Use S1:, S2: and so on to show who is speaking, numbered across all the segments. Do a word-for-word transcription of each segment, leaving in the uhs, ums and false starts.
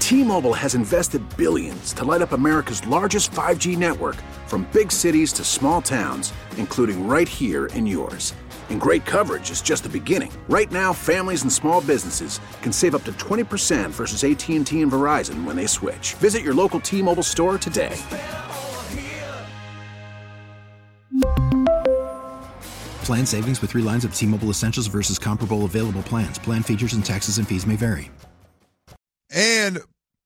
S1: T-Mobile has invested billions to light up America's largest five G network, from big cities to small towns, including right here in yours. And great coverage is just the beginning. Right now, families and small businesses can save up to twenty percent versus A T and T and Verizon when they switch. Visit your local T-Mobile store today.
S2: Plan savings with three lines of T-Mobile Essentials versus comparable available plans. Plan features and taxes and fees may vary.
S3: And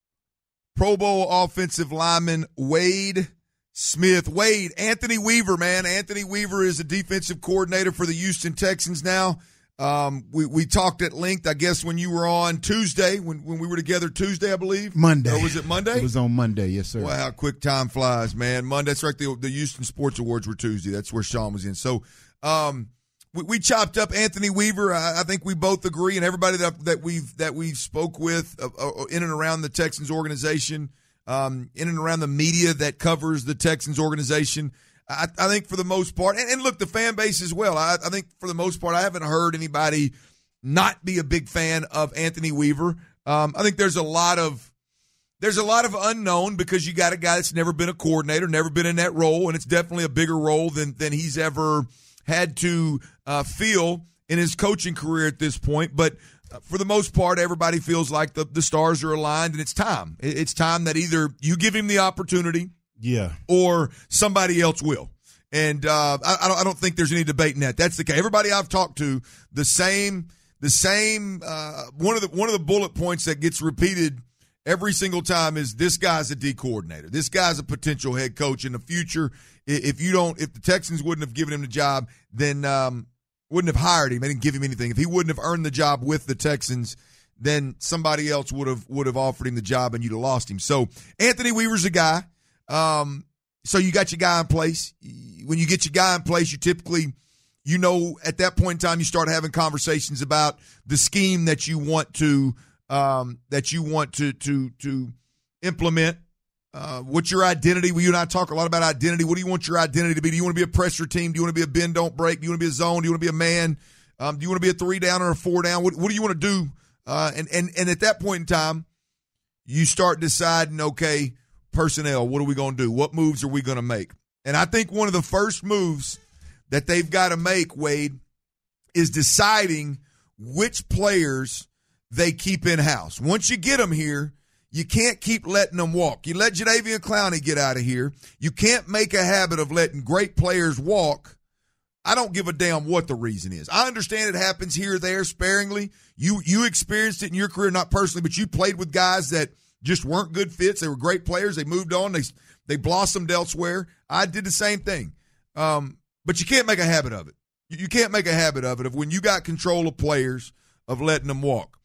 S3: Pro Bowl offensive lineman Wade Smith. Wade, Anthony Weaver, man. Anthony Weaver is a defensive coordinator for the Houston Texans now. Um, we, we talked at length, I guess, when you were on Tuesday, when, when we were together Tuesday, I believe.
S4: Monday.
S3: Or was it Monday?
S4: It was on Monday, yes, sir.
S3: Wow, quick time flies, man. Monday, that's right, the, the Houston Sports Awards were Tuesday. That's where Sean was in. So um, we, we chopped up Anthony Weaver. I, I think we both agree, and everybody that, that we've that we've spoke with uh, uh, in and around the Texans organization, um, in and around the media that covers the Texans organization, I, I think for the most part, and, and look, the fan base as well, I, I think for the most part, I haven't heard anybody not be a big fan of Anthony Weaver. Um, I think there's a lot of there's a lot of unknown because you got a guy that's never been a coordinator, never been in that role, and it's definitely a bigger role than than he's ever had to uh, feel in his coaching career at this point. But uh, for the most part, everybody feels like the, the stars are aligned, and it's time. It's time that either you give him the opportunity,
S4: yeah,
S3: or somebody else will. And uh, I, I, don't, I don't think there's any debate in that. That's the case. Everybody I've talked to, the same, the same. Uh, one of the one of the bullet points that gets repeated every single time is this guy's a D coordinator. This guy's a potential head coach in the future. If you don't, if the Texans wouldn't have given him the job, then um, wouldn't have hired him. They didn't give him anything. If he wouldn't have earned the job with the Texans, then somebody else would have would have offered him the job, and you'd have lost him. So Anthony Weaver's a guy. Um, so you got your guy in place. When you get your guy in place, you typically, you know, at that point in time, you start having conversations about the scheme that you want to um, that you want to to to implement. Uh, what's your identity? Well, you and I talk a lot about identity. What do you want your identity to be? Do you want to be a pressure team? Do you want to be a bend, don't break? Do you want to be a zone? Do you want to be a man? Um, do you want to be a three down or a four down? What, what do you want to do? Uh, and, and, and at that point in time, you start deciding, okay, personnel, what are we going to do? What moves are we going to make? And I think one of the first moves that they've got to make, Wade, is deciding which players they keep in-house. Once you get them here, you can't keep letting them walk. You let Jadeveon Clowney get out of here. You can't make a habit of letting great players walk. I don't give a damn what the reason is. I understand it happens here or there sparingly. You you experienced it in your career, not personally, but you played with guys that just weren't good fits. They were great players. They moved on. They they blossomed elsewhere. I did the same thing. Um, but you can't make a habit of it. You, you can't make a habit of it of when you got control of players of letting them walk.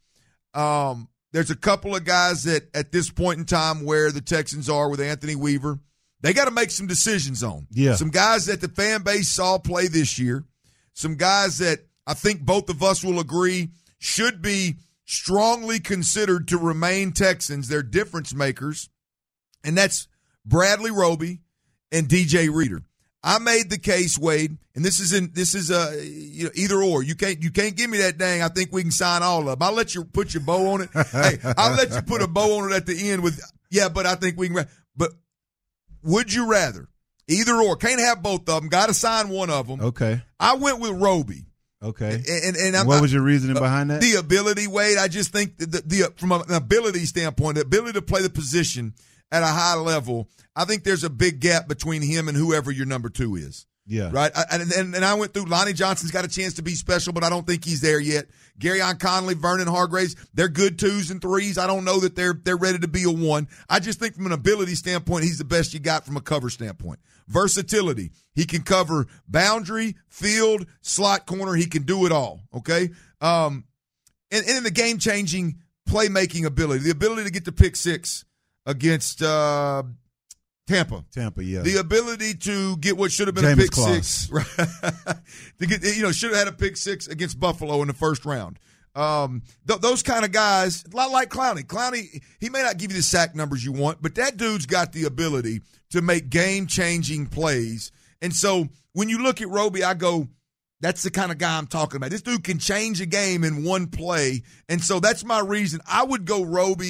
S3: Um There's a couple of guys that at this point in time where the Texans are with Anthony Weaver, they got to make some decisions on.
S4: Yeah.
S3: Some guys that the fan base saw play this year, some guys that I think both of us will agree should be strongly considered to remain Texans. They're difference makers, and that's Bradley Roby and D J Reader. I made the case, Wade, and this is in this is a you know, either or. You can't you can't give me that dang. I think we can sign all of them. I'll let you put your bow on it. Hey, I'll let you put a bow on it at the end with yeah, but I think we can. But would you rather either or? Can't have both of them. Got to sign one of them.
S4: Okay.
S3: I went with Roby.
S4: Okay.
S3: And and, and I'm,
S4: what was your reasoning uh, behind that?
S3: The ability, Wade. I just think the, the, the from an ability standpoint, the ability to play the position at a high level. I think there's a big gap between him and whoever your number two is.
S4: Yeah.
S3: Right? I, and, and and I went through, Lonnie Johnson's got a chance to be special, but I don't think he's there yet. Garyon Conley, Vernon Hargraves, they're good twos and threes. I don't know that they're they're ready to be a one. I just think from an ability standpoint, he's the best you got from a cover standpoint. Versatility. He can cover boundary, field, slot corner. He can do it all, okay? Um, and, and in the game-changing playmaking ability, the ability to get the pick six against uh, – Tampa.
S4: Tampa, yeah.
S3: The ability to get what should have been
S4: James
S3: a pick
S4: Claus.
S3: six. Right? to get, you know, should have had a pick six against Buffalo in the first round. Um, th- those kind of guys, a lot like Clowney. Clowney, he may not give you the sack numbers you want, but that dude's got the ability to make game-changing plays. And so when you look at Roby, I go, that's the kind of guy I'm talking about. This dude can change a game in one play. And so that's my reason. I would go Roby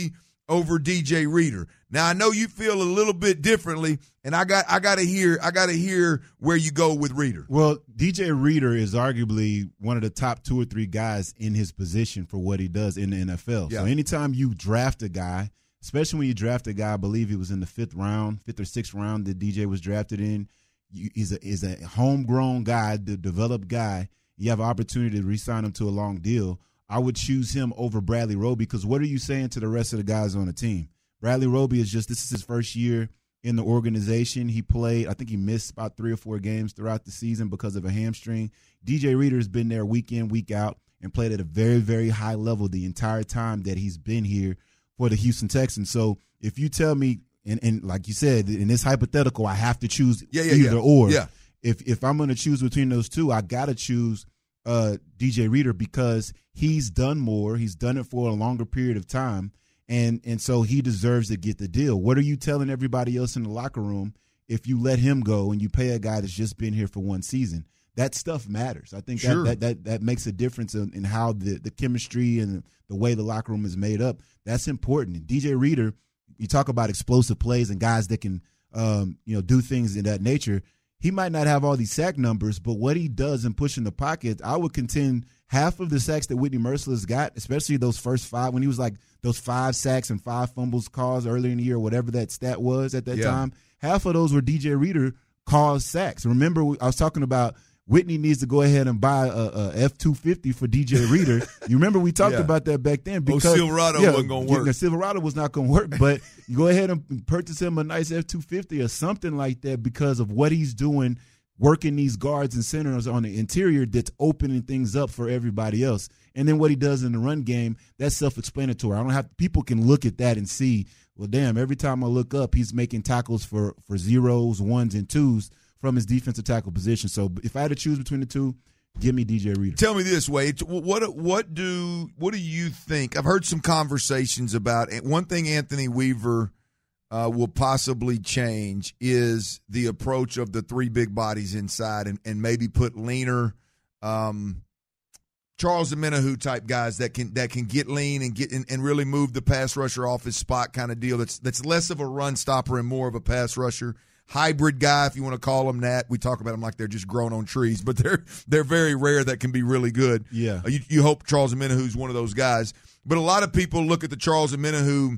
S3: over D J Reader. Now I know you feel a little bit differently, and I got I got to hear I got to hear where you go with Reader.
S4: Well, D J Reader is arguably one of the top two or three guys in his position for what he does in the N F L. Yeah. So anytime you draft a guy, especially when you draft a guy, I believe he was in the fifth round, fifth or sixth round that D J was drafted in. You, he's a is a homegrown guy, the developed guy. You have an opportunity to re-sign him to a long deal. I would choose him over Bradley Roby because what are you saying to the rest of the guys on the team? Bradley Roby is just, this is his first year in the organization. He played, I think he missed about three or four games throughout the season because of a hamstring. D J Reader has been there week in, week out, and played at a very, very high level the entire time that he's been here for the Houston Texans. So if you tell me, and, and like you said, in this hypothetical, I have to choose
S3: yeah, yeah,
S4: either
S3: yeah.
S4: or.
S3: Yeah.
S4: If if I'm going to choose between those two, I got to choose uh, D J Reader because he's done more. He's done it for a longer period of time. And and so he deserves to get the deal. What are you telling everybody else in the locker room if you let him go and you pay a guy that's just been here for one season? That stuff matters. I think
S3: sure.
S4: that, that that that makes a difference in, in how the, the chemistry and the way the locker room is made up. That's important. And D J Reader, you talk about explosive plays and guys that can um, you know do things in that nature. He might not have all these sack numbers, but what he does in pushing the pocket, I would contend half of the sacks that Whitney Mercilus got, especially those first five, when he was like those five sacks and five fumbles caused earlier in the year, whatever that stat was at that
S3: yeah.
S4: time, half of those were D J Reader caused sacks. Remember, I was talking about Whitney needs to go ahead and buy a, a F two fifty for D J Reader. You remember we talked
S3: yeah.
S4: about that back then.
S3: Because oh, Silverado
S4: yeah,
S3: wasn't going to work.
S4: The Silverado was not going to work, but you go ahead and purchase him a nice F two fifty or something like that because of what he's doing, working these guards and centers on the interior that's opening things up for everybody else. And then what he does in the run game, that's self-explanatory. I don't have people can look at that and see, well, damn, every time I look up, he's making tackles for, for zeros, ones, and twos from his defensive tackle position. So if I had to choose between the two, give me D J Reader.
S3: Tell me this, Wade. What what do what do you think? I've heard some conversations about it. One thing Anthony Weaver uh, will possibly change is the approach of the three big bodies inside, and, and maybe put leaner um, Charles Omenihu type guys that can that can get lean and get and, and really move the pass rusher off his spot kind of deal. That's that's less of a run stopper and more of a pass rusher. Hybrid guy, if you want to call them that. We talk about them like they're just growing on trees, but they're they're very rare that can be really good.
S4: Yeah,
S3: uh, you, you hope Charles Omenihu is one of those guys. But a lot of people look at the Charles Omenihu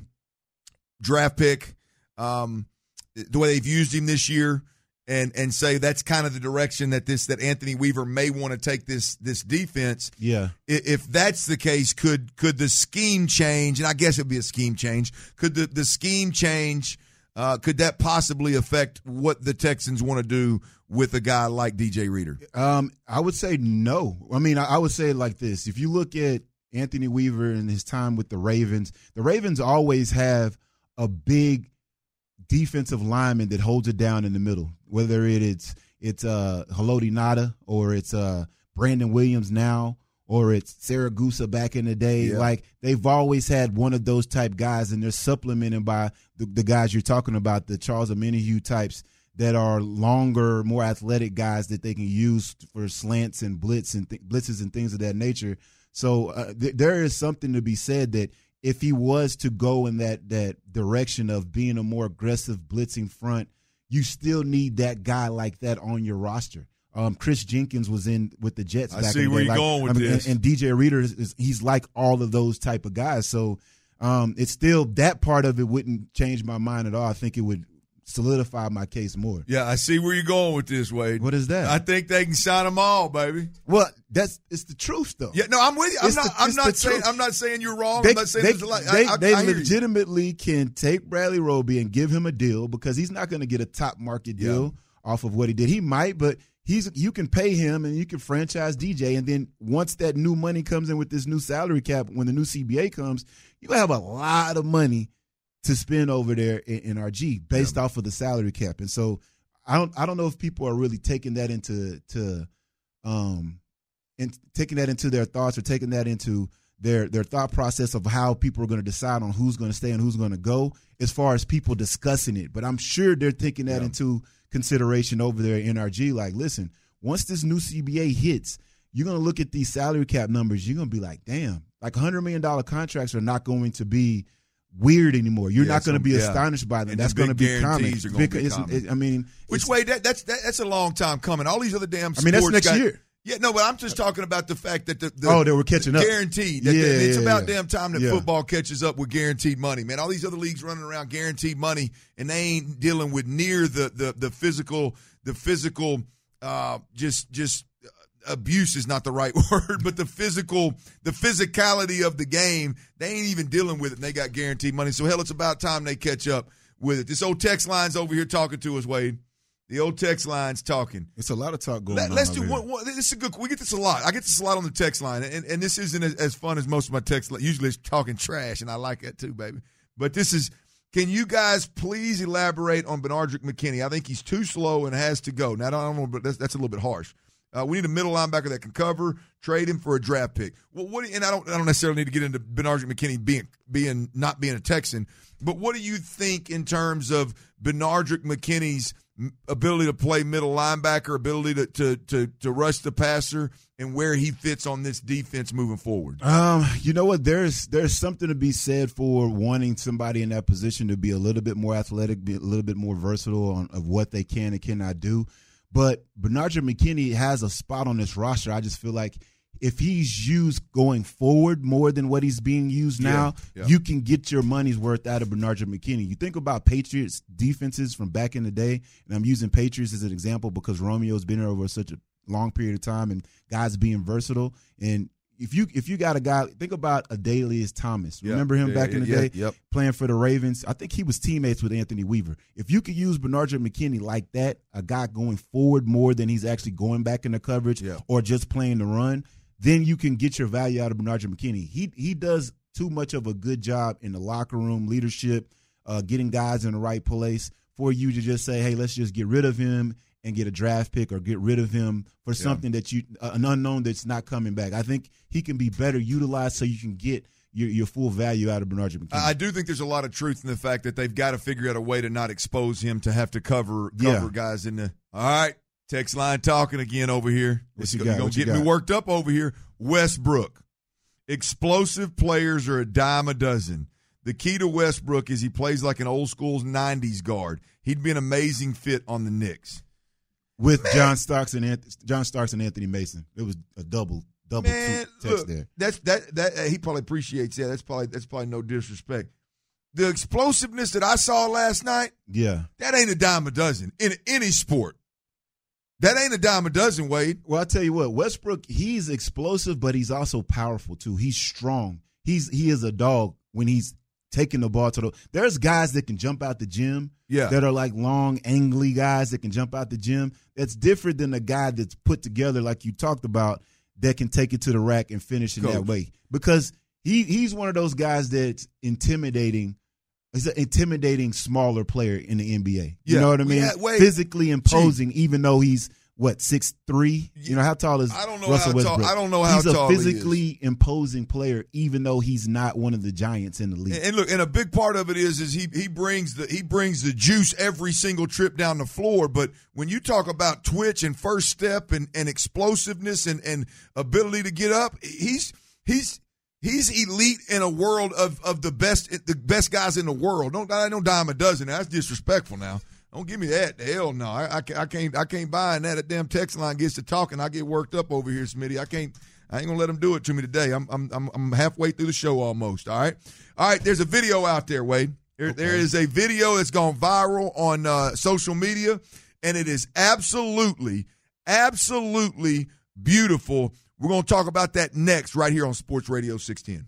S3: draft pick, um, the way they've used him this year, and and say that's kind of the direction that this that Anthony Weaver may want to take this this defense.
S4: Yeah,
S3: if that's the case, could could the scheme change? And I guess it'd be a scheme change. Could the the scheme change? Uh, could that possibly affect what the Texans want to do with a guy like D J Reader?
S4: Um, I would say no. I mean, I, I would say it like this. If you look at Anthony Weaver and his time with the Ravens, the Ravens always have a big defensive lineman that holds it down in the middle, whether it, it's it's uh, Haloti Ngata or it's uh, Brandon Williams now, or it's Saragusa back in the day. Yeah. Like, they've always had one of those type guys, and they're supplemented by the, the guys you're talking about, the Charles Omenihu types that are longer, more athletic guys that they can use for slants and blitz and th- blitzes and things of that nature. So uh, th- there is something to be said that if he was to go in that that direction of being a more aggressive blitzing front, you still need that guy like that on your roster. Um, Chris Jenkins was in with the Jets.
S3: I
S4: back
S3: see
S4: in the
S3: where
S4: day.
S3: you're
S4: like,
S3: going with
S4: I mean,
S3: this.
S4: And, and D J Reader is, is he's like all of those type of guys. So um, it's still that part of it wouldn't change my mind at all. I think it would solidify my case more.
S3: Yeah, I see where you're going with this, Wade.
S4: What is that?
S3: I think they can sign them all, baby.
S4: Well, that's it's the truth, though.
S3: Yeah, no, I'm with you. I'm
S4: It's
S3: not.
S4: the-
S3: I'm
S4: it's
S3: not
S4: the
S3: saying.
S4: truth.
S3: I'm not saying you're wrong.
S4: They,
S3: I'm not saying
S4: they,
S3: there's a lot.
S4: they,
S3: I, I,
S4: they
S3: I hear you.
S4: legitimately can take Bradley Roby and give him a deal because he's not going to get a top market deal
S3: Yeah.
S4: off of what he did. He might, but he's you can pay him and you can franchise D J. And then once that new money comes in with this new salary cap, when the new C B A comes, you have a lot of money to spend over there in, in R G based yeah. off of the salary cap. And so I don't I don't know if people are really taking that into to um and taking that into their thoughts or taking that into their their thought process of how people are going to decide on who's going to stay and who's going to go as far as people discussing it. But I'm sure they're taking that yeah. into consideration over there in R G. Like, listen, once this new C B A hits, you're going to look at these salary cap numbers. You're going to be like, damn, like one hundred million dollars contracts are not going to be weird anymore. You're
S3: Yeah,
S4: not going to
S3: some-
S4: be
S3: yeah.
S4: astonished by them.
S3: And
S4: That's
S3: the
S4: going to
S3: big
S4: be common.
S3: guarantees are gonna be
S4: Because
S3: common.
S4: it's- I mean,
S3: Which
S4: it's-
S3: way that that's that, that's a long time coming. All these other damn
S4: I mean, that's
S3: sports
S4: next
S3: got-
S4: year.
S3: Yeah, no, but I'm just talking about the fact that the, the
S4: Oh, they were catching up.
S3: guaranteed. That
S4: Yeah,
S3: the- it's
S4: yeah,
S3: about
S4: yeah.
S3: damn time that
S4: Yeah.
S3: football catches up with guaranteed money, man. All these other leagues running around guaranteed money, and they ain't dealing with near the the the physical the physical uh, just just uh, abuse is not the right word, but the physical the physicality of the game. They ain't even dealing with it, and they got guaranteed money. So hell, it's about time they catch up with it. This old text line's over here talking to us, Wade. The old text line's talking.
S4: It's a lot of talk going
S3: Let,
S4: on.
S3: let's do
S4: over
S3: one,
S4: here.
S3: one. This is a good. We get this a lot. I get this a lot on the text line, and, and this isn't as, as fun as most of my text. Usually, it's talking trash, and I like that too, baby. But this is. Can you guys please elaborate on Benardrick McKinney? I think he's too slow and has to go. Now, I don't know, but that's, that's a little bit harsh. Uh, we need a middle linebacker that can cover. Trade him for a draft pick. Well, what? And I don't. I don't necessarily need to get into Benardrick McKinney being being not being a Texan. But what do you think in terms of Benardrick McKinney's ability to play middle linebacker, ability to, to to to rush the passer, and where he fits on this defense moving forward?
S4: Um, you know what? There's there's something to be said for wanting somebody in that position to be a little bit more athletic, be a little bit more versatile on of what they can and cannot do. But Benardrick McKinney has a spot on this roster. I just feel like if he's used going forward more than what he's being used now,
S3: Yeah, yeah.
S4: you can get your money's worth out of Benardrick McKinney. You think about Patriots defenses from back in the day, and I'm using Patriots as an example because Romeo's been there over such a long period of time and guys being versatile. And if you if you got a guy, think about Adalius Thomas.
S3: Yeah,
S4: Remember him
S3: yeah,
S4: back in the
S3: yeah,
S4: day
S3: yep.
S4: playing for the Ravens? I think he was teammates with Anthony Weaver. If you could use Benardrick McKinney like that, a guy going forward more than he's actually going back into coverage
S3: Yeah.
S4: or just playing the run, then you can get your value out of Benardrick McKinney. He he does too much of a good job in the locker room, leadership, uh, getting guys in the right place for you to just say, hey, let's just get rid of him and get a draft pick or get rid of him for something that you uh, an unknown that's not coming back. I think he can be better utilized so you can get your, your full value out of Benardrick McKinney.
S3: I do think there's a lot of truth in the fact that they've got to figure out a way to not expose him to have to cover cover
S4: Yeah.
S3: guys in the. All right, text line talking again over here.
S4: What
S3: It's
S4: you
S3: go-
S4: got?
S3: You're gonna
S4: What you
S3: get me
S4: got?
S3: worked up over here. Westbrook, explosive players are a dime a dozen. The key to Westbrook is he plays like an old school nineties guard. He'd be an amazing fit on the Knicks.
S4: With John Starks and Anthony, John Starks and Anthony Mason, it was a double double
S3: Man,
S4: two text
S3: look,
S4: there.
S3: that's that that uh, he probably appreciates that. That's probably that's probably no disrespect. The explosiveness that I saw last night,
S4: Yeah.
S3: that ain't a dime a dozen in any sport. That ain't a dime a dozen, Wade.
S4: Well, I tell you what, Westbrook, he's explosive, but he's also powerful too. He's strong. He's he is a dog when he's taking the ball to the. There's guys that can jump out the gym.
S3: Yeah.
S4: That are like long, angly guys that can jump out the gym. That's different than a guy that's put together like you talked about that can take it to the rack and finish in
S3: Coach.
S4: that way. Because he he's one of those guys that's intimidating. He's an intimidating smaller player in the N B A. You
S3: Yeah.
S4: know what I mean?
S3: Yeah, wait.
S4: Physically imposing, even though he's what six three. You know how tall is
S3: I don't know
S4: Russell
S3: how tall-
S4: Westbrook?
S3: I don't know how
S4: he's
S3: tall he
S4: a
S3: is.
S4: physically imposing player, even though he's not one of the giants in the league.
S3: And, and look, and a big part of it is is he he brings the he brings the juice every single trip down the floor. But when you talk about twitch and first step and, and explosiveness and, and ability to get up, he's he's he's elite in a world of, of the best the best guys in the world. Don't I don't dime a dozen. That's disrespectful now. Don't give me that. Hell no. I, I, I can't I can't buy in that. A damn text line gets to talking. I get worked up over here, Smitty. I can't I ain't gonna let him do it to me today. I'm I'm I'm, I'm halfway through the show almost. All right. All right, there's a video out there, Wade. There,
S4: Okay.
S3: there is a video that's gone viral on uh, social media, and it is absolutely, absolutely beautiful. We're going to talk about that next right here on Sports Radio six ten.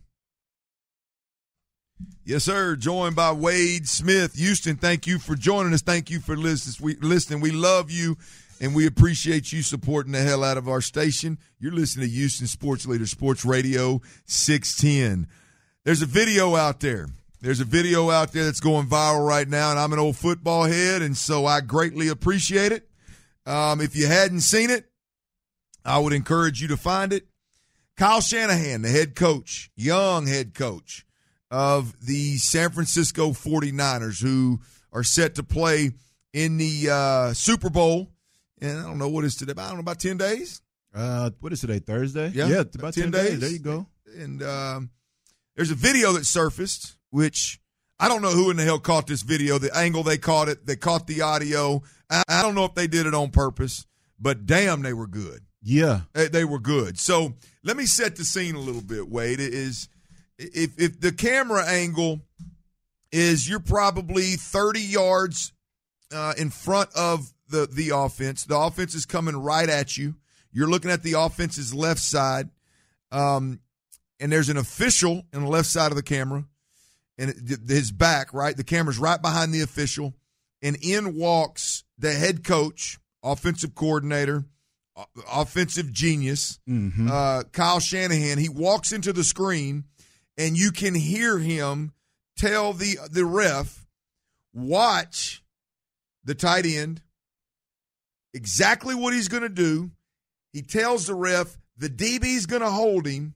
S3: Yes, sir. Joined by Wade Smith. Houston, thank you for joining us. Thank you for listening. We love you, and we appreciate you supporting the hell out of our station. You're listening to Houston Sports Leader, Sports Radio six ten. There's a video out there. There's a video out there that's going viral right now, and I'm an old football head, and so I greatly appreciate it. Um, if you hadn't seen it, I would encourage you to find it. Kyle Shanahan, the head coach, young head coach of the San Francisco forty-niners, who are set to play in the uh, Super Bowl. And I don't know what is today. I don't know, about ten days.
S4: Uh, what is today? Thursday?
S3: Yeah,
S4: it's about ten, days. There you go.
S3: And um, there's a video that surfaced, which I don't know who in the hell caught this video, the angle they caught it, they caught the audio. I, I don't know if they did it on purpose, but damn, they were good.
S4: Yeah.
S3: They, they were good. So let me set the scene a little bit, Wade. It is if if the camera angle is you're probably thirty yards uh, in front of the, the offense. The offense is coming right at you. You're looking at the offense's left side, um, and there's an official on the left side of the camera, and it, his back, right? The camera's right behind the official, and in walks the head coach, offensive coordinator, offensive genius,
S4: mm-hmm.
S3: uh, Kyle Shanahan. He walks into the screen, and you can hear him tell the the ref, watch the tight end, exactly what he's going to do. He tells the ref the D B's going to hold him,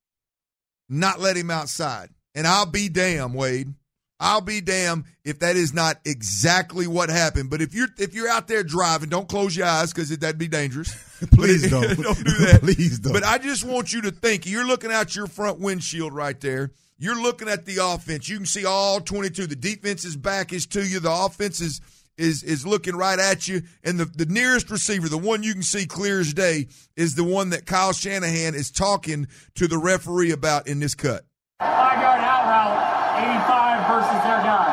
S3: not let him outside. And I'll be damned, Wade. I'll be damned if that is not exactly what happened. But if you're if you're out there driving, don't close your eyes because that'd be dangerous.
S4: Please don't.
S3: Don't do that.
S4: Please don't.
S3: But I just want you to think. You're looking out your front windshield right there. You're looking at the offense. You can see all twenty-two. The defense's back is to you. The offense is is, is looking right at you. And the, the nearest receiver, the one you can see clear as day, is the one that Kyle Shanahan is talking to the referee about in this cut.
S5: Five-yard out route, eighty-five versus their guy.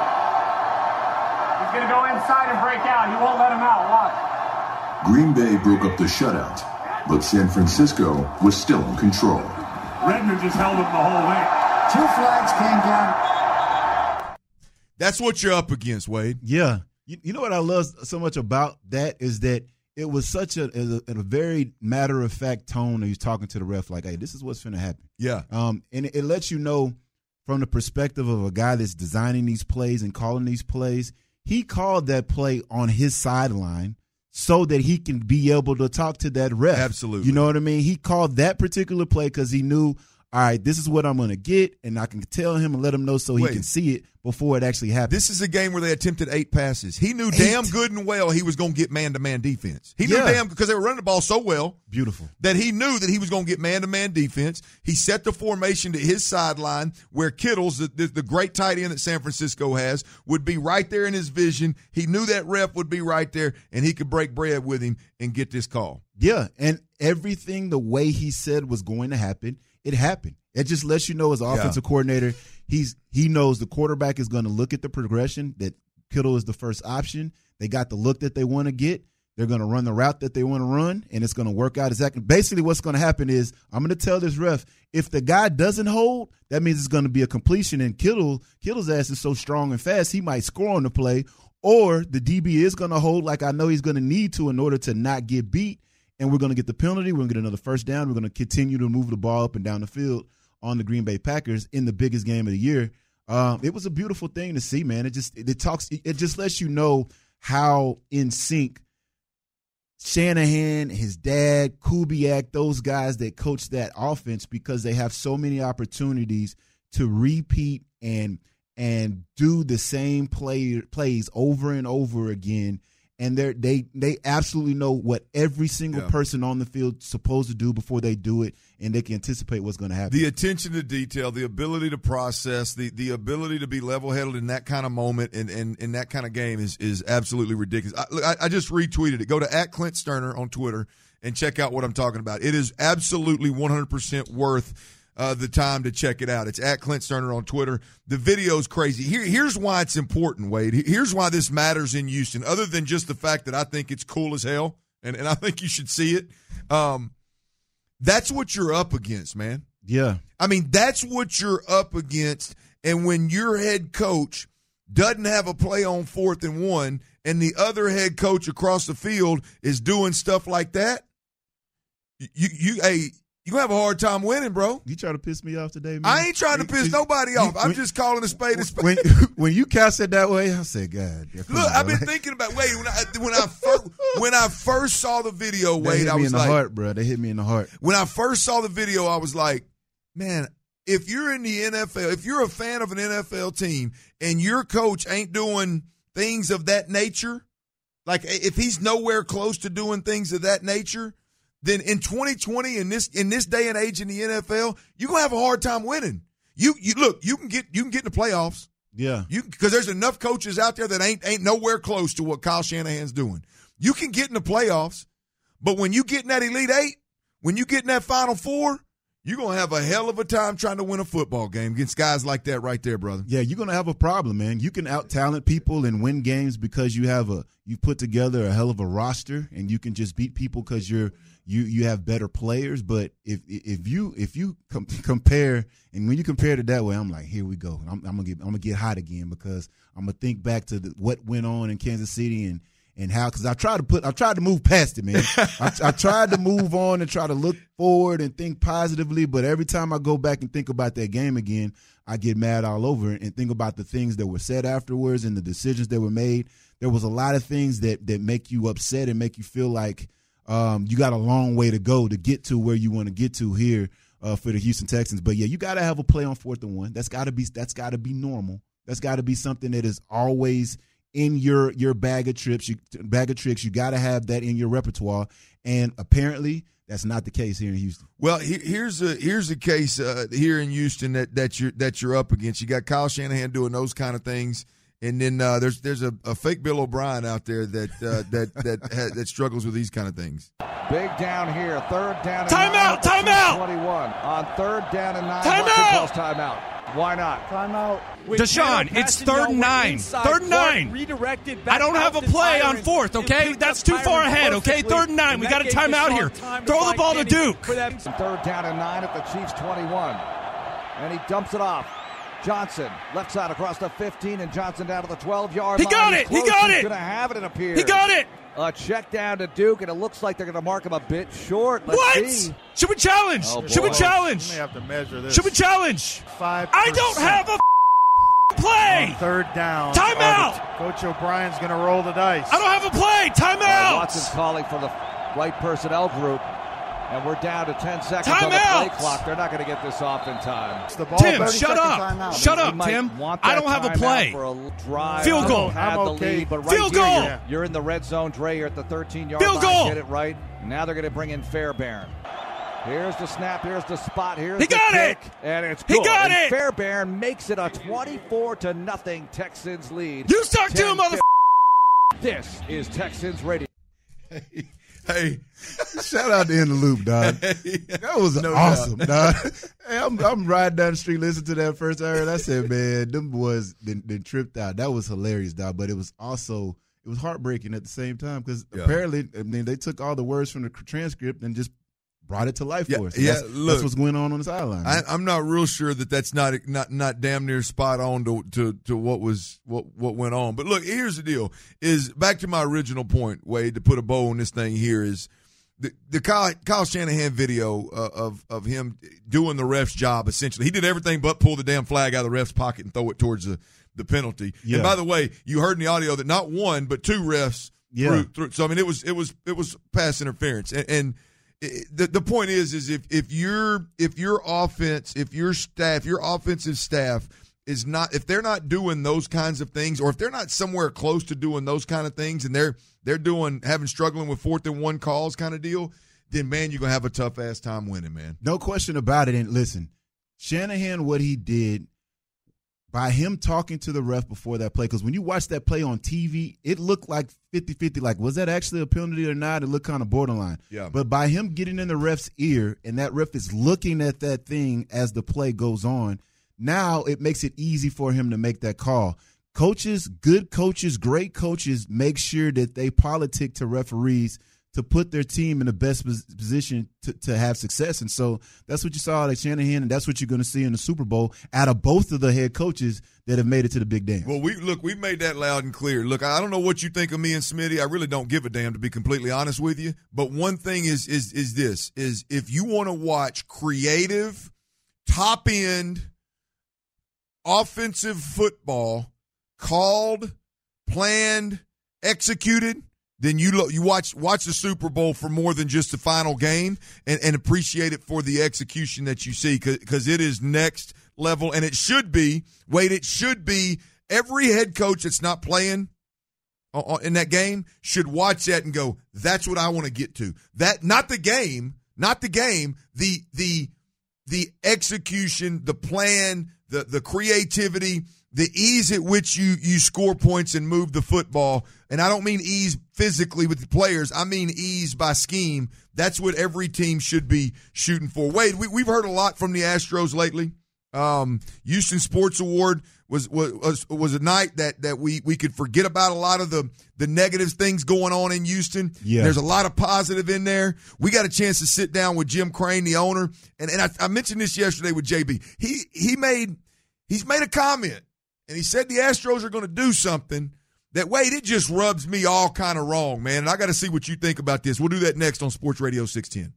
S5: He's going to go inside and break out. He won't let him out. Watch.
S6: Green Bay broke up the shutout, but San Francisco was still in control.
S5: Redmond just held him the whole way. Two flags came down.
S3: That's what you're up against, Wade.
S4: Yeah. You, you know what I love so much about that is that it was such a, a, a very matter-of-fact tone that he's talking to the ref like, hey, this is what's going to happen.
S3: Yeah.
S4: Um, and it, it lets you know from the perspective of a guy that's designing these plays and calling these plays, he called that play on his sideline so that he can be able to talk to that ref.
S3: Absolutely.
S4: You know what I mean? He called that particular play because he knew, all right, this is what I'm going to get, and I can tell him and let him know so he
S3: Wait.
S4: can see it before it actually happens.
S3: This is a game where they attempted eight passes. He knew
S4: Eight.
S3: damn good and well he was going to get man-to-man defense. He knew
S4: Yeah.
S3: damn because they were running the ball so well.
S4: Beautiful.
S3: That he knew that he was going to get man-to-man defense. He set the formation to his sideline where Kittles, the, the, the great tight end that San Francisco has, would be right there in his vision. He knew that ref would be right there, and he could break bread with him and get this call.
S4: Yeah, and everything the way he said was going to happen, it happened. It just lets you know as an
S3: Yeah.
S4: offensive coordinator, he's he knows the quarterback is going to look at the progression, that Kittle is the first option. They got the look that they want to get. They're going to run the route that they want to run, and it's going to work out exactly. Basically, what's going to happen is I'm going to tell this ref, if the guy doesn't hold, that means it's going to be a completion, and Kittle Kittle's ass is so strong and fast, he might score on the play, or the D B is going to hold like I know he's going to need to in order to not get beat, and we're going to get the penalty. We're going to get another first down. We're going to continue to move the ball up and down the field on the Green Bay Packers in the biggest game of the year. Um, it was a beautiful thing to see, man. It just it, it talks. It just lets you know how in sync Shanahan, his dad, Kubiak, those guys that coach that offense, because they have so many opportunities to repeat and and do the same play plays over and over again. And they they they absolutely know what every single
S3: Yeah.
S4: person on the field is supposed to do before they do it, and they can anticipate what's going to happen.
S3: The attention to detail, the ability to process, the the ability to be level-headed in that kind of moment and in, in, in that kind of game is is absolutely ridiculous. I, I, I just retweeted it. Go to at Clint Sterner on Twitter and check out what I'm talking about. It is absolutely one hundred percent worth Uh, the time to check it out. It's at Clint Sterner on Twitter. The video's crazy. Here, here's why it's important, Wade. Here's why this matters in Houston, other than just the fact that I think it's cool as hell, and, and I think you should see it. Um, that's what you're up against, man.
S4: Yeah.
S3: I mean, that's what you're up against, and when your head coach doesn't have a play on fourth and one, and the other head coach across the field is doing stuff like that, you, you, hey, you're going to have a hard time winning, bro.
S4: You trying to piss me off today, man?
S3: I ain't trying to piss nobody off. I'm just calling a spade a spade.
S4: When, when you cast it that way, I said, God. Yeah,
S3: Look,
S4: on,
S3: I've been
S4: bro.
S3: thinking about, Wade, when I, when I, first, when I first saw the video,
S4: They
S3: Wade,
S4: hit
S3: I
S4: me
S3: was
S4: in the
S3: like,
S4: heart, bro. They hit me in the heart.
S3: when I first saw the video, I was like, man, if you're in the N F L, if you're a fan of an N F L team and your coach ain't doing things of that nature, like if he's nowhere close to doing things of that nature, then in twenty twenty, in this in this day and age in the N F L, you're gonna have a hard time winning. You you look, you can get you can get in the playoffs.
S4: Yeah.
S3: You because there's enough coaches out there that ain't ain't nowhere close to what Kyle Shanahan's doing. You can get in the playoffs, but when you get in that Elite Eight, when you get in that Final Four, you're going to have a hell of a time trying to win a football game against guys like that right there, brother.
S4: Yeah, you're going to have a problem, man. You can out-talent people and win games because you have a you put together a hell of a roster, and you can just beat people because you're you you have better players. But if if you if you com- compare, and when you compare it that way, I'm like, here we go. I'm, I'm gonna get I'm gonna get hot again because I'm gonna think back to the, what went on in Kansas City and. And how? Because I tried to put, I tried to move past it, man. I, I tried to move on and try to look forward and think positively. But every time I go back and think about that game again, I get mad all over and think about the things that were said afterwards and the decisions that were made. There was a lot of things that that make you upset and make you feel like um, you got a long way to go to get to where you want to get to here uh, for the Houston Texans. But yeah, you got to have a play on fourth and one. That's got to be that's got to be normal. That's got to be something that is always in your your bag of trips, you, bag of tricks. You got to have that in your repertoire, and apparently that's not the case here in Houston.
S3: Well, he, here's a here's a case uh, here in Houston that that you're that you're up against. You got Kyle Shanahan doing those kind of things, and then uh, there's there's a, a fake Bill O'Brien out there that uh, that that ha, that struggles with these kind of things.
S7: Big down here, third down and
S8: timeout, timeout.
S7: twenty-one on third down and nine.
S8: Timeout.
S7: Timeout. Why not?
S9: Timeout.
S8: Deshaun, it's third and nine. Third and nine.
S9: Redirected
S8: I don't have a play on fourth, okay? That's too far ahead, okay? Third and nine. We got a timeout here. Throw the ball to Duke.
S7: Third down and nine at the Chiefs' twenty-one. And he dumps it off. Johnson, left side across the fifteen, and Johnson down to the twelve-yard line.
S8: He got it. He got it.
S7: He's going to have it, it appears.
S8: He got it.
S7: A check down to Duke, and it looks like they're going to mark him a bit short. Let's
S8: what?
S7: See.
S8: Should we challenge?
S7: Oh,
S8: Should we challenge?
S9: We may have to measure this.
S8: Should we challenge?
S9: Five.
S8: I don't have a play.
S9: On third down.
S8: Timeout.
S9: Coach O'Brien's going to roll the dice.
S8: I don't have a play. Timeout.
S7: Uh, Watson's calling for the right personnel group. And we're down to ten seconds
S8: time
S7: on the
S8: out.
S7: play clock. They're not going to get this off in time.
S9: The ball,
S8: Tim, shut up. Shut up, Tim.
S7: I
S8: don't have a play.
S7: For a drive.
S8: Field goal.
S7: Had
S9: I'm
S7: the
S9: okay.
S7: lead, but right
S8: Field
S7: here,
S8: goal.
S7: You're, you're in the red zone. Dre, you're at the thirteen-yard line.
S8: Field goal.
S7: Get it right. Now they're going to bring in Fairbairn. Here's the snap. Here's the spot. Here's
S8: he
S7: the
S8: got
S7: kick,
S8: it.
S7: And it's
S8: he
S7: good.
S8: got
S7: and
S8: it.
S7: Fairbairn makes it a twenty-four to nothing Texans lead.
S8: You talk to him, mother.
S7: This is Texans Radio.
S3: Hey, hey.
S4: Shout out to In the Loop, dog. That was
S3: No
S4: awesome, dog. Hey, I'm, I'm riding down the street listening to that first I heard. I said, man, them boys been, been tripped out. That was hilarious, dog. But it was also it was heartbreaking at the same time because
S3: yeah.
S4: apparently, I mean, they took all the words from the transcript and just brought it to life
S3: yeah,
S4: for us.
S3: Yeah,
S4: that's,
S3: look,
S4: that's what's going on on the sideline.
S3: I, I'm not real sure that that's not not not damn near spot on to, to to what was what what went on. But look, here's the deal: is back to my original point, Wade. To put a bow on this thing here is the the Kyle, Kyle Shanahan video uh, of of him doing the ref's job. Essentially, he did everything but pull the damn flag out of the ref's pocket and throw it towards the the penalty.
S4: Yeah.
S3: And by the way, you heard in the audio that not one but two refs
S4: Yeah.
S3: threw, threw. So I mean, it was it was it was pass interference and. and The the point is is if if your if your offense if your staff your offensive staff is not if they're not doing those kinds of things or if they're not somewhere close to doing those kind of things and they're they're doing having struggling with fourth and one calls kind of deal, then man, you're gonna have a tough ass time winning, man.
S4: No question about it. And listen, Shanahan, what he did by him talking to the ref before that play, because when you watch that play on T V, it looked like fifty-fifty, like was that actually a penalty or not? It looked kind of borderline.
S3: Yeah.
S4: But by him getting in the ref's ear and that ref is looking at that thing as the play goes on, now it makes it easy for him to make that call. Coaches, good coaches, great coaches make sure that they politic to referees to put their team in the best position to, to have success. And so that's what you saw at Shanahan, and that's what you're going to see in the Super Bowl out of both of the head coaches that have made it to the big dance.
S3: Well, we look, we made that loud and clear. Look, I don't know what you think of me and Smitty. I really don't give a damn, to be completely honest with you. But one thing is is is this, is if you want to watch creative, top-end, offensive football called, planned, executed, then you lo- you watch watch the Super Bowl for more than just the final game and, and appreciate it for the execution that you see, because it is next level, and it should be, Wade, it should be every head coach that's not playing in that game should watch that and go, that's what I want to get to. That not the game, not the game, the the the execution, the plan, the the creativity, the ease at which you you score points and move the football. And I don't mean ease physically with the players. I mean ease by scheme. That's what every team should be shooting for. Wade, we, we've heard a lot from the Astros lately. Um, Houston Sports Award was was was a night that that we we could forget about a lot of the the negative things going on in Houston.
S4: Yeah.
S3: There's a lot of positive in there. We got a chance to sit down with Jim Crane, the owner, and and I, I mentioned this yesterday with J B. He he made he's made a comment, and he said the Astros are going to do something that, Wade, it just rubs me all kind of wrong, man. And I got to see what you think about this. We'll do that next on Sports Radio six ten.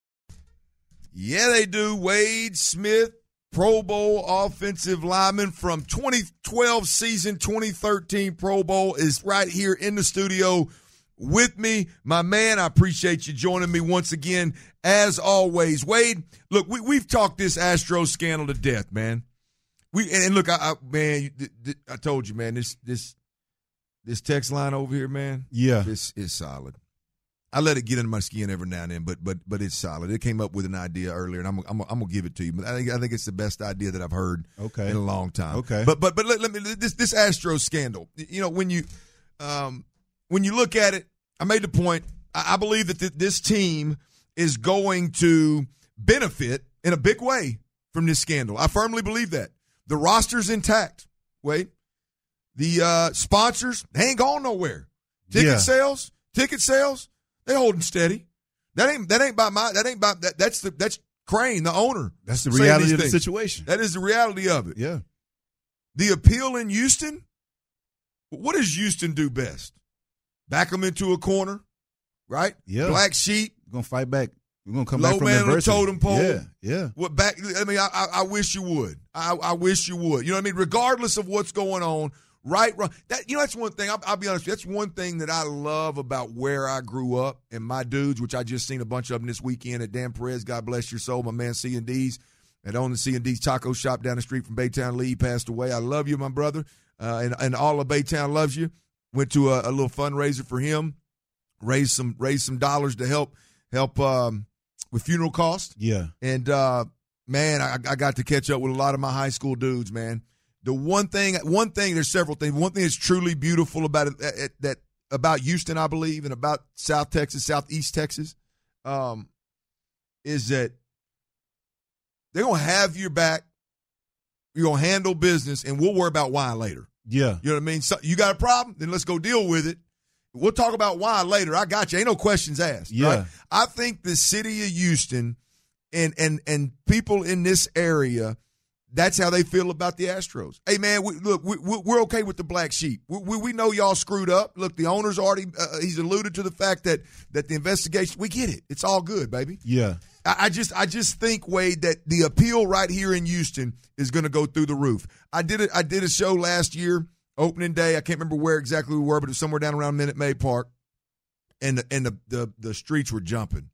S3: Yeah, they do. Wade Smith, Pro Bowl offensive lineman from twenty twelve season, twenty thirteen Pro Bowl, is right here in the studio with me. My man, I appreciate you joining me once again, as always. Wade, look, we, we've talked this Astros scandal to death, man. We And, and look, I, I man, I told you, man, this this this text line over here, man,
S4: yeah,
S3: this is solid. I let it get under my skin every now and then, but but but it's solid. It came up with an idea earlier, and I'm I'm, I'm gonna give it to you. But I think I think it's the best idea that I've heard
S4: okay.
S3: in a long time.
S4: Okay.
S3: But but but let, let me this this Astros scandal. You know, when you um when you look at it, I made the point. I, I believe that th- this team is going to benefit in a big way from this scandal. I firmly believe that. The roster's intact. Wait, the uh, sponsors, they ain't going nowhere. Ticket
S4: yeah.
S3: sales, ticket sales. They holding steady. That ain't that ain't by my that ain't by that that's the that's Crane, the owner.
S4: That's the reality of the situation.
S3: That is the reality of it.
S4: Yeah.
S3: The appeal in Houston, what does Houston do best? Back them into a corner, right?
S4: Yeah.
S3: Black sheep.
S4: We're gonna fight back. We're gonna come
S3: Low
S4: back from
S3: man on the
S4: adversity.
S3: totem pole.
S4: Yeah, yeah.
S3: What back I mean, I, I, I wish you would. I, I wish you would. You know what I mean? Regardless of what's going on. Right, wrong. That, you know, that's one thing. I'll, I'll be honest with you. That's one thing that I love about where I grew up and my dudes, which I just seen a bunch of them this weekend at Dan Perez. God bless your soul, my man C and D's, and owned the C and D's taco shop down the street from Baytown Lee. He passed away. I love you, my brother, uh, and and all of Baytown loves you. Went to a, a little fundraiser for him, raised some raised some dollars to help help um, with funeral costs.
S4: Yeah,
S3: and uh, man, I, I got to catch up with a lot of my high school dudes, man. The one thing, one thing, there's several things. One thing that's truly beautiful about it, that, that about Houston, I believe, and about South Texas, Southeast Texas, um, is that they're gonna have your back. You're gonna handle business, and we'll worry about why later.
S4: Yeah,
S3: you know what I mean. So, you got a problem? Then let's go deal with it. We'll talk about why later. I got you. Ain't no questions asked.
S4: Yeah,
S3: right? I think the city of Houston and and and people in this area, that's how they feel about the Astros. Hey, man, we, look, we, we're okay with the black sheep. We, we, we know y'all screwed up. Look, the owner's already uh, – he's alluded to the fact that that the investigation – we get it. It's all good, baby.
S4: Yeah.
S3: I, I just I just think, Wade, that the appeal right here in Houston is going to go through the roof. I did it. I did a show last year, opening day. I can't remember where exactly we were, but it was somewhere down around Minute Maid Park, and the, and the, the, the streets were jumping.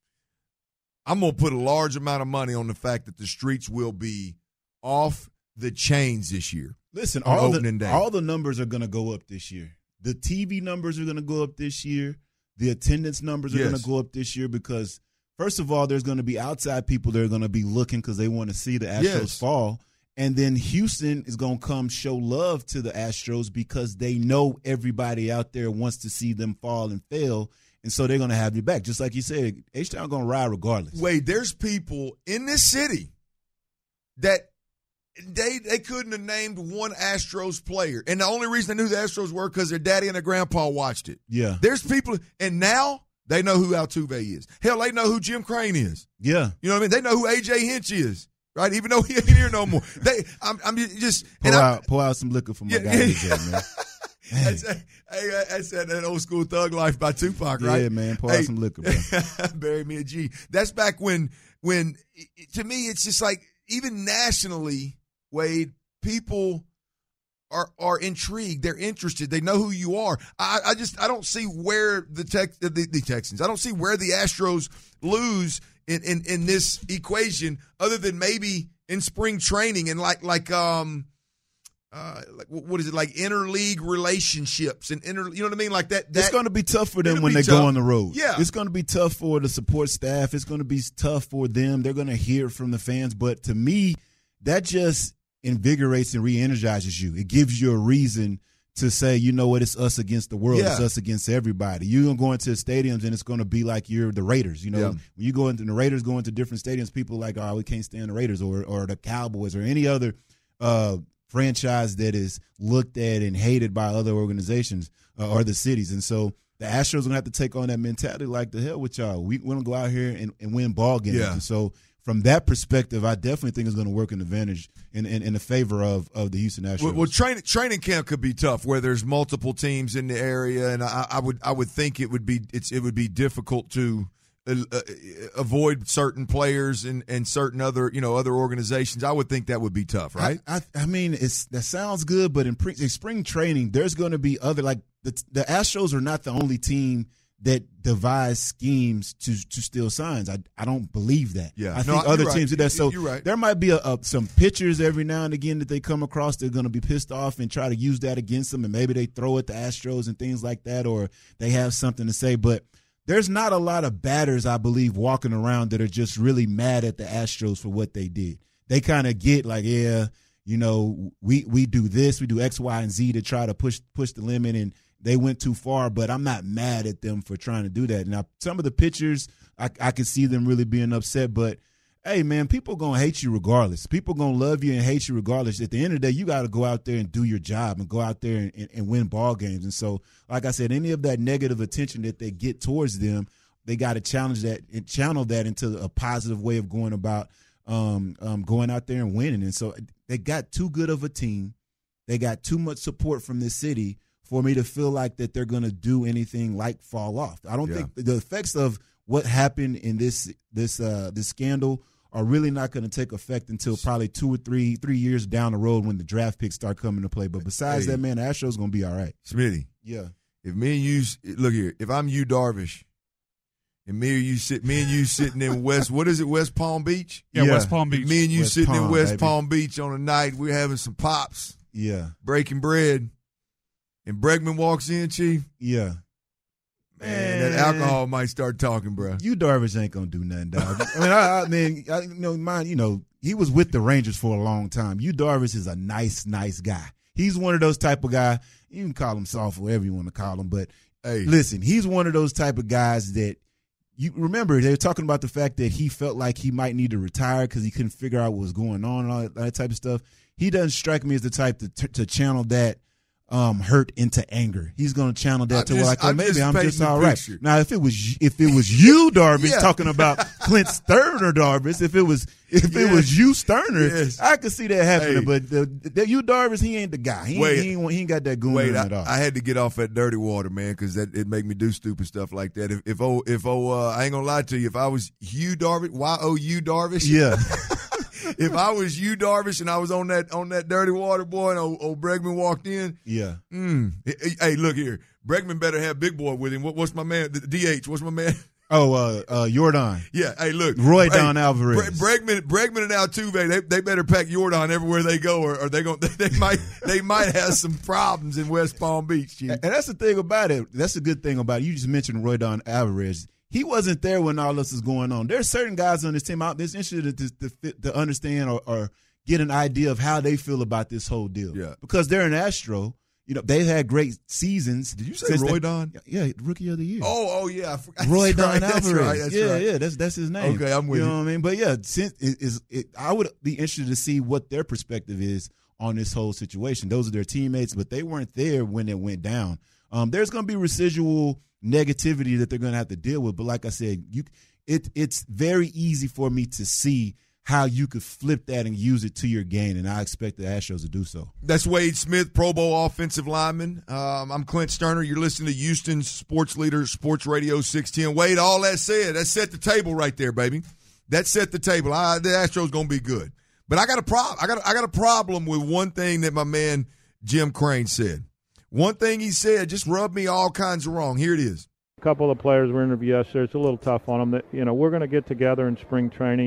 S3: I'm going to put a large amount of money on the fact that the streets will be – off the chains this year.
S4: Listen, all the,
S3: day.
S4: all the numbers are going to go up this year. The T V numbers are going to go up this year. The attendance numbers are
S3: yes.
S4: going to go up this year because, first of all, there's going to be outside people that are going to be looking because they want to see the Astros
S3: yes.
S4: fall. And then Houston is going to come show love to the Astros because they know everybody out there wants to see them fall and fail. And so they're going to have you back. Just like you said, H-Town going to ride regardless.
S3: Wait, there's people in this city that They they couldn't have named one Astros player. And the only reason they knew the Astros were because their daddy and their grandpa watched it.
S4: Yeah.
S3: There's people, and now they know who Altuve is. Hell, they know who Jim Crane is.
S4: Yeah.
S3: You know what I mean? They know who A J Hinch is, right? Even though he ain't here no more. They, I'm, I'm just.
S4: Pour,
S3: and
S4: out,
S3: I'm,
S4: pour out some liquor for my
S3: yeah,
S4: guy,
S3: yeah.
S4: A J, man.
S3: That's, hey, that's that, that old school Thug Life by Tupac, right?
S4: Yeah, man. Pour
S3: hey,
S4: out some liquor, bro.
S3: Bury me a G. That's back when, when to me, it's just like, even nationally, Wade, people are are intrigued. They're interested. They know who you are. I, I just I don't see where the, Tex, the the Texans. I don't see where the Astros lose in, in, in this equation, other than maybe in spring training and like like um uh, like what is it like interleague relationships and inter, you know what I mean? Like that. that
S4: it's going to be tough for them when they
S3: tough.
S4: go on the road.
S3: Yeah,
S4: it's going to be tough for the support staff. It's going to be tough for them. They're going to hear from the fans. But to me, that just invigorates and re-energizes you. It gives you a reason to say, you know what, it's us against the world. Yeah. It's us against everybody. You're going to go into stadiums, and it's going to be like you're the Raiders. You know, yeah. when you go into the Raiders, go into different stadiums, people are like, oh, we can't stand the Raiders or or the Cowboys or any other uh, franchise that is looked at and hated by other organizations uh, or the cities. And so the Astros are going to have to take on that mentality like, the hell with y'all. We want to go out here and, and win ball games. Yeah. And so from that perspective, I definitely think it's going to work in advantage in, in, in the favor of, of the Houston Astros.
S3: Well, well training training camp could be tough where there's multiple teams in the area, and I, I would I would think it would be it's it would be difficult to uh, uh, avoid certain players and, and certain other you know other organizations. I would think that would be tough, right?
S4: I, I, I mean, it's that sounds good, but in, pre, in spring training, there's going to be other like the the Astros are not the only team that devise schemes to to steal signs. I I don't believe that.
S3: Yeah.
S4: I
S3: no,
S4: think other
S3: right.
S4: teams do that. So
S3: you're right.
S4: there might be a, a, some pitchers every now and again that they come across that are going to be pissed off and try to use that against them, and maybe they throw at the Astros and things like that, or they have something to say. But there's not a lot of batters, I believe, walking around that are just really mad at the Astros for what they did. They kind of get like, yeah, you know, we we do this, we do X, Y, and Z to try to push push the limit, and they went too far, but I'm not mad at them for trying to do that. Now, some of the pitchers, I, I can see them really being upset, but, hey, man, people going to hate you regardless. People going to love you and hate you regardless. At the end of the day, you got to go out there and do your job and go out there and, and, and win ball games. And so, like I said, any of that negative attention that they get towards them, they got to challenge that and channel that into a positive way of going about um, um, going out there and winning. And so they got too good of a team. They got too much support from this city for me to feel like that they're going to do anything like fall off. I don't yeah. think the effects of what happened in this this uh, this scandal are really not going to take effect until probably two or three three years down the road when the draft picks start coming to play. But besides hey, that, man, the Astros going to be all right.
S3: Smitty.
S4: Yeah.
S3: If me and you look here, if I'm you, Darvish, and me or you sit, me and you sitting in West, what is it, West Palm Beach?
S8: Yeah, yeah. West Palm Beach.
S3: If me and you
S4: West
S3: sitting
S4: Palm,
S3: in West
S4: baby.
S3: Palm Beach on a night, we're having some pops.
S4: Yeah.
S3: Breaking bread. And Bregman walks in, Chief.
S4: Yeah.
S3: Man, that alcohol might start talking, bro.
S4: You Darvish ain't gonna do nothing, dog. I mean, I, I mean, I, you know, mine. You know, he was with the Rangers for a long time. You Darvish is a nice, nice guy. He's one of those type of guy. You can call him soft, whatever you want to call him, but hey, listen, he's one of those type of guys that you remember. They were talking about the fact that he felt like he might need to retire because he couldn't figure out what was going on and all that, that type of stuff. He doesn't strike me as the type to t- to channel that. Um, hurt into anger. He's going to channel that I'm to just, like, oh, I'm maybe just I'm just all right. Picture. Now, if it was if it was you, Darvish, yeah. talking about Clint Sterner, Darvish, if it was if yes. it was you, Sterner, yes. I could see that happening. Hey. But the, the, you, Darvish, he ain't the guy. He,
S3: wait,
S4: ain't, he, ain't, he ain't got that goon
S3: wait,
S4: in
S3: I,
S4: at all.
S3: I had to get off that dirty water, man, because that it make me do stupid stuff like that. If if oh if oh uh, I ain't gonna lie to you, if I was Hugh Darvish, Y O U Darvish,
S4: yeah.
S3: If I was you, Darvish, and I was on that on that dirty water, boy, and old, old Bregman walked in,
S4: yeah.
S3: Mm, hey, look here, Bregman better have Big Boy with him. What, what's my man? The D H. What's my man?
S4: Oh, uh, uh, Jordan.
S3: Yeah. Hey, look,
S4: Roy
S3: hey,
S4: Don Alvarez.
S3: Bre- Bregman, Bregman, and Altuve. They they better pack Jordan everywhere they go, or, or they going they, they might they might have some problems in West Palm Beach. Chief.
S4: And that's the thing about it. That's the good thing about it. You just mentioned Roy Don Alvarez. He wasn't there when all this was going on. There's certain guys on this team out there interested to, to, to understand or, or get an idea of how they feel about this whole deal.
S3: Yeah.
S4: Because they're an Astro. You know, they've had great seasons.
S3: Did you say Roy
S4: they,
S3: Don?
S4: Yeah, Rookie of the Year.
S3: Oh, oh yeah. I forgot.
S4: Roy Don
S3: right,
S4: Alvarez.
S3: That's right, that's
S4: yeah,
S3: right.
S4: yeah, that's that's his name.
S3: Okay, I'm with you.
S4: You know what I mean? But yeah, since it is, it, I would be interested to see what their perspective is on this whole situation. Those are their teammates, but they weren't there when it went down. Um, there's going to be residual negativity that they're going to have to deal with. But like I said, you, it it's very easy for me to see how you could flip that and use it to your gain, and I expect the Astros to do so.
S3: That's Wade Smith, Pro Bowl offensive lineman. Um, I'm Clint Sterner. You're listening to Houston's sports leader, Sports Radio six ten. Wade, all that said, that set the table right there, baby. That set the table. I, the Astros going to be good. But I got a problem. I got I got a problem with one thing that my man Jim Crane said. One thing he said just rubbed me all kinds of wrong. Here it is.
S9: A couple of players were interviewed yesterday. It's a little tough on them. That, you know, we're going to get together in spring training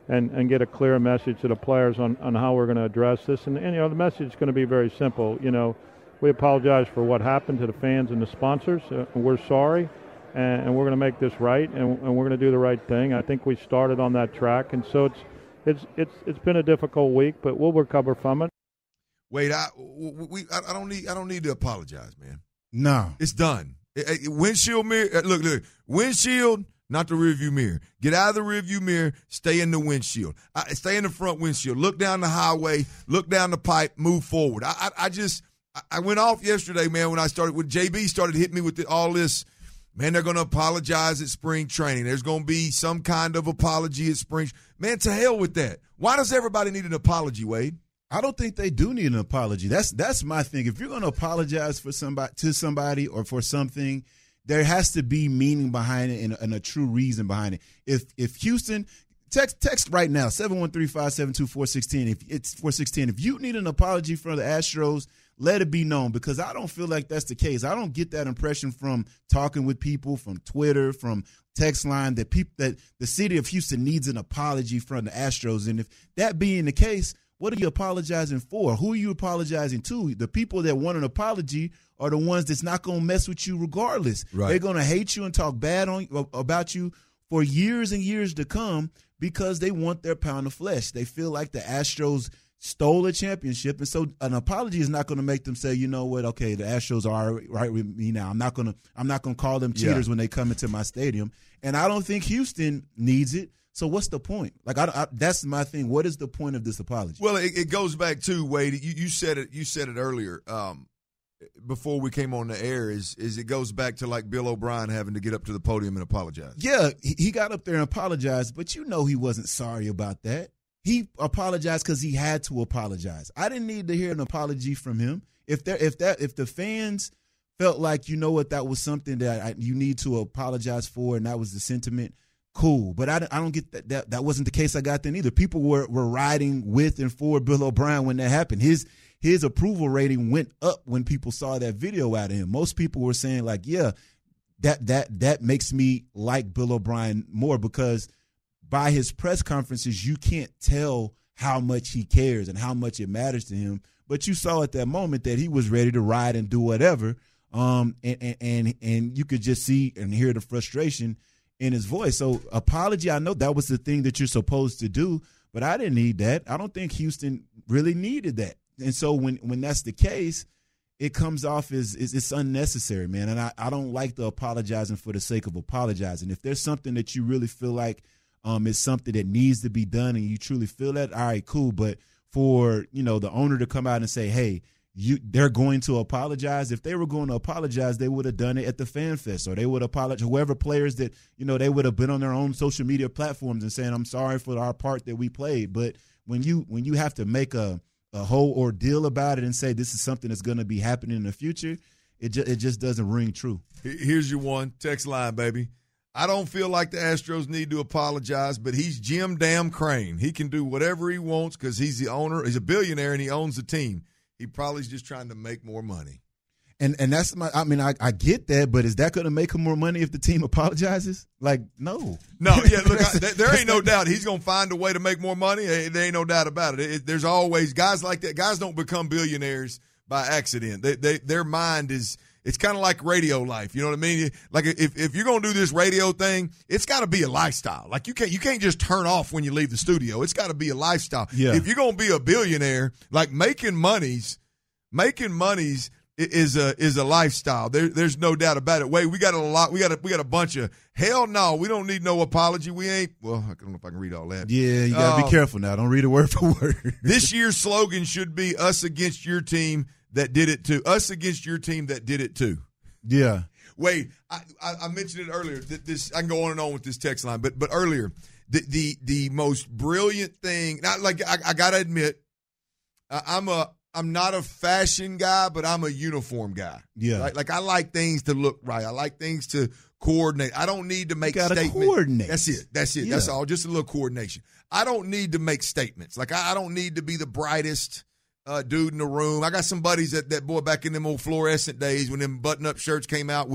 S9: and, and get a clear message to the players on, on how we're going to address this. And, and, you know, the message is going to be very simple. You know, we apologize for what happened to the fans and the sponsors. Uh, we're sorry, and, and we're going to make this right, and, and we're going to do the right thing. I think we started on that track, and so it's it's it's it's been a difficult week, but we'll recover from it.
S3: Wait, I we I don't need I don't need to apologize, man.
S4: No,
S3: it's done. It, it, windshield mirror. Look, look, windshield. Not the rearview mirror. Get out of the rearview mirror. Stay in the windshield. I, stay in the front windshield. Look down the highway. Look down the pipe. Move forward. I, I, I just I went off yesterday, man. When I started, when J B started hitting me with the, all this, man, they're going to apologize at spring training. There's going to be some kind of apology at spring. Man, to hell with that. Why does everybody need an apology, Wade?
S4: I don't think they do need an apology. That's that's my thing. If you're going to apologize for somebody to somebody or for something, there has to be meaning behind it and, and a true reason behind it. If if Houston, text text right now, seven one three, five seven two, four six one zero. If it's four six one zero. If you need an apology from the Astros, let it be known, because I don't feel like that's the case. I don't get that impression from talking with people, from Twitter, from text line, that people that the city of Houston needs an apology from the Astros. And if that being the case, what are you apologizing for? Who are you apologizing to? The people that want an apology are the ones that's not going to mess with you regardless.
S3: Right.
S4: They're going to hate you and talk bad on about you for years and years to come because they want their pound of flesh. They feel like the Astros stole a championship, and so an apology is not going to make them say, you know what, okay, the Astros are right with me now. I'm not going to I'm not going to call them cheaters yeah. when they come into my stadium. And I don't think Houston needs it. So what's the point? Like, I, I, that's my thing. What is the point of this apology?
S3: Well, it, it goes back to, Wade, you, you said it. You said it earlier um, before we came on the air. Is is it goes back to like Bill O'Brien having to get up to the podium and apologize?
S4: Yeah, he, he got up there and apologized, but you know he wasn't sorry about that. He apologized because he had to apologize. I didn't need to hear an apology from him. If there, if that, if the fans felt like, you know what, that was something that I, you need to apologize for, and that was the sentiment, cool. But I, I don't get that, that. That wasn't the case I got then either. People were, were riding with and for Bill O'Brien when that happened. His his approval rating went up when people saw that video out of him. Most people were saying like, yeah, that that that makes me like Bill O'Brien more, because by his press conferences, you can't tell how much he cares and how much it matters to him. But you saw at that moment that he was ready to ride and do whatever. Um, and, and, and you could just see and hear the frustration in his voice. So apology, I know that was the thing that you're supposed to do, but I didn't need that. I don't think Houston really needed that. And so when, when that's the case, it comes off as, as it's unnecessary, man. And I, I don't like the apologizing for the sake of apologizing. If there's something that you really feel like Um, it's something that needs to be done and you truly feel that, all right, cool. But for, you know, the owner to come out and say, hey, you they're going to apologize. If they were going to apologize, they would have done it at the Fan Fest, or they would apologize. Whoever players that, you know, they would have been on their own social media platforms and saying, I'm sorry for our part that we played. But when you when you have to make a, a whole ordeal about it and say this is something that's going to be happening in the future, it, ju- it just doesn't ring true.
S3: Here's your one. Text line, baby. I don't feel like the Astros need to apologize, but he's Jim Damn Crane. He can do whatever he wants because he's the owner. He's a billionaire, and he owns the team. He probably is just trying to make more money.
S4: And and that's my – I mean, I, I get that, but is that going to make him more money if the team apologizes? Like, no.
S3: No, yeah, look, I, there ain't no doubt he's going to find a way to make more money. There ain't no doubt about it. it. There's always – guys like that. Guys don't become billionaires by accident. They, they, their mind is – it's kind of like radio life. You know what I mean? Like if, if you're going to do this radio thing, it's got to be a lifestyle. Like you can't you can't just turn off when you leave the studio. It's got to be a lifestyle.
S4: Yeah.
S3: If you're going to be a billionaire, like making monies, making monies is a is a lifestyle. There, there's no doubt about it. Wait, we got a lot. We got a we got a bunch of hell no. We don't need no apology. We ain't. Well, I don't know if I can read all that.
S4: Yeah, you got to uh, be careful now. Don't read it word for word.
S3: This year's slogan should be "Us against your team that did it too." Us against your team that did it too.
S4: Yeah.
S3: Wait, I, I, I mentioned it earlier. This I can go on and on with this text line, but but earlier, the the, the most brilliant thing. Not like I, I gotta admit, uh, I'm a I'm not a fashion guy, but I'm a uniform guy.
S4: Yeah.
S3: Right? Like I like things to look right. I like things to coordinate. I don't need to make
S4: you gotta
S3: statements.
S4: Coordinate.
S3: That's it. That's it.
S4: Yeah.
S3: That's all. Just a little coordination. I don't need to make statements. Like I, I don't need to be the brightest Uh, dude in the room. I got some buddies that, that boy back in them old fluorescent days when them button-up shirts came out with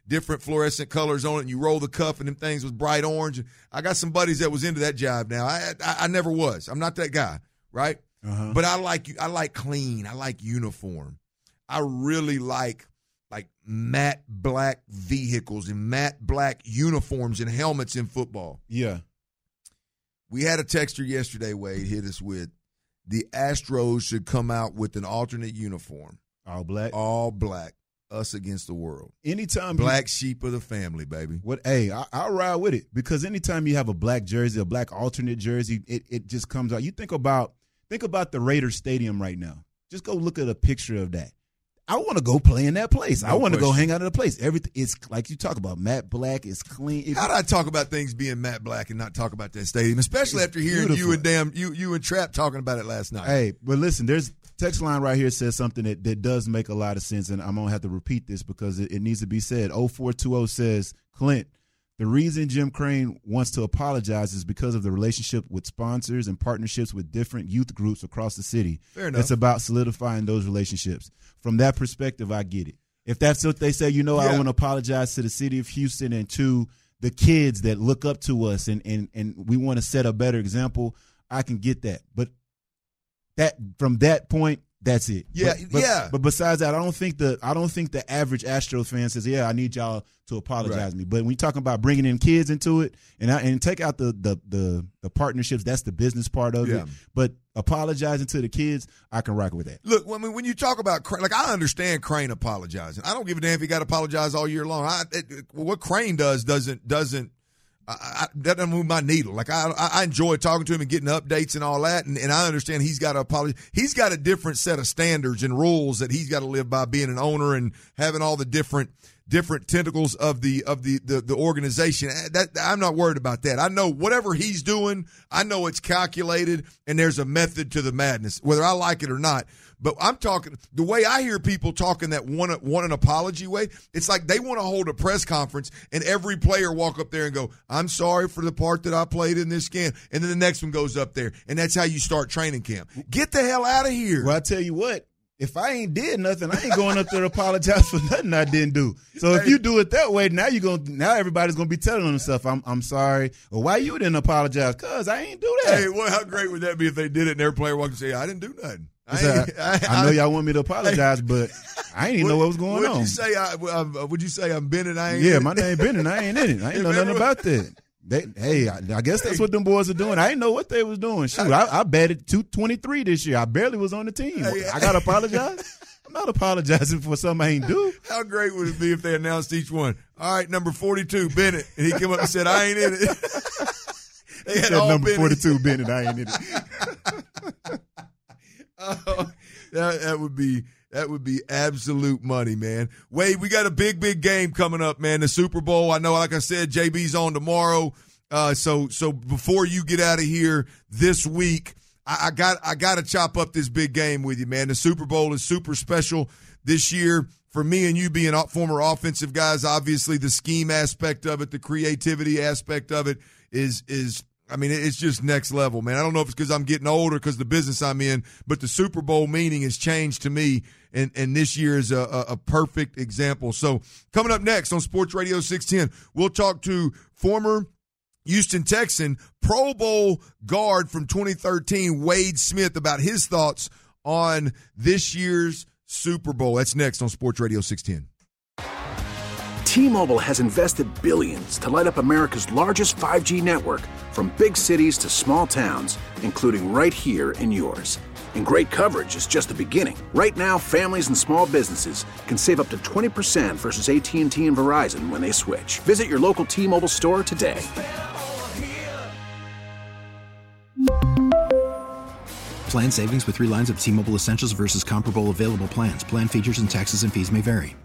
S3: different fluorescent colors on it, and you roll the cuff, and them things was bright orange. I got some buddies that was into that jive now. I I, I never was. I'm not that guy, right? Uh-huh. But I like I like clean. I like uniform. I really like like matte black vehicles and matte black uniforms and helmets in football.
S4: Yeah.
S3: We had a texter yesterday, Wade, hit us with the Astros should come out with an alternate uniform.
S4: All black?
S3: All black. Us against the world.
S4: Anytime
S3: black
S4: you,
S3: sheep of the family, baby.
S4: What? Hey, I, I'll ride with it because anytime you have a black jersey, a black alternate jersey, it, it just comes out. You think about think about the Raiders Stadium right now. Just go look at a picture of that. I want to go play in that place. No I want to go hang out in the place. Everything it's like you talk about matte black. It's clean. It,
S3: How do I talk about things being matte black and not talk about that stadium, especially after hearing beautiful. you and damn you you and Trap talking about it last night?
S4: Hey, but listen, there's text line right here says something that, that does make a lot of sense, and I'm gonna have to repeat this because it, it needs to be said. oh four two oh says, Clint, the reason Jim Crane wants to apologize is because of the relationship with sponsors and partnerships with different youth groups across the city.
S3: Fair enough.
S4: It's about solidifying those relationships. From that perspective, I get it. If that's what they say, you know, yeah. I want to apologize to the city of Houston and to the kids that look up to us, and and and we want to set a better example. I can get that, but that from that point, that's it.
S3: Yeah,
S4: but, but,
S3: yeah.
S4: But besides that, I don't think the I don't think the average Astros fan says, "Yeah, I need y'all to apologize right. to me." But when you're talking about bringing in kids into it, and I, and take out the the the, the partnerships, that's the business part of yeah. it. But apologizing to the kids, I can rock with that.
S3: Look, when when you talk about Crane, like I understand Crane apologizing. I don't give a damn if he got to apologize all year long. I, it, what Crane does doesn't doesn't. I, I, that doesn't move my needle. Like I, I enjoy talking to him and getting updates and all that, and, and I understand he's got to apologize. He's got a different set of standards and rules that he's got to live by, being an owner and having all the different different tentacles of the of the, the the organization. That I'm not worried about that. I know whatever he's doing, I know it's calculated and there's a method to the madness, whether I like it or not. But I'm talking the way I hear people talking that want want an apology way. It's like they want to hold a press conference and every player walk up there and go, "I'm sorry for the part that I played in this game," and then the next one goes up there, and that's how you start training camp. Get the hell out of here.
S4: Well, I tell you what. If I ain't did nothing, I ain't going up there to apologize for nothing I didn't do. So if you do it that way, now you're going now everybody's gonna be telling themselves, I'm I'm sorry. Or why you didn't apologize? Cause I ain't do that.
S3: Hey, well, how great would that be if they did it and every player walked and say, I didn't do nothing. I,
S4: I, I, I know y'all want me to apologize, but I ain't even know what was going
S3: would
S4: on.
S3: You say I, uh, would you say I'm Bennett? I ain't
S4: yeah,
S3: in it?
S4: My name Bennett. I ain't in it. I ain't know nothing about that. They, hey, I, I guess that's what them boys are doing. I didn't know what they was doing. Shoot, I, I batted two twenty-three this year. I barely was on the team. Hey, I got to apologize? I'm not apologizing for something I ain't do.
S3: How great would it be if they announced each one? All right, number forty-two, Bennett. And he came up and said, I ain't in it.
S4: They had said all number Bennett. forty-two, Bennett, I ain't in it.
S3: Oh, that, that would be that would be absolute money, man. Wade, we got a big, big game coming up, man. The Super Bowl. I know, like I said, J B's on tomorrow. Uh, so so before you get out of here this week, I, I got I got to chop up this big game with you, man. The Super Bowl is super special this year for me and you being former offensive guys. Obviously, the scheme aspect of it, the creativity aspect of it is is. I mean, it's just next level, man. I don't know if it's because I'm getting older, because the business I'm in, but the Super Bowl meaning has changed to me, and, and this year is a, a, a perfect example. So coming up next on Sports Radio six ten, we'll talk to former Houston Texan, Pro Bowl guard from twenty thirteen, Wade Smith, about his thoughts on this year's Super Bowl. That's next on Sports Radio six ten.
S1: T-Mobile has invested billions to light up America's largest five G network, from big cities to small towns, including right here in yours. And great coverage is just the beginning. Right now, families and small businesses can save up to twenty percent versus A T and T and Verizon when they switch. Visit your local T-Mobile store today.
S2: Plan savings with three lines of T-Mobile Essentials versus comparable available plans. Plan features and taxes and fees may vary.